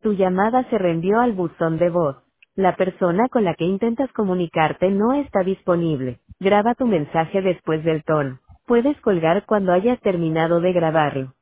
Tu llamada se reenvió al buzón de voz. La persona con la que intentas comunicarte no está disponible. Graba tu mensaje después del tono. Puedes colgar cuando hayas terminado de grabarlo.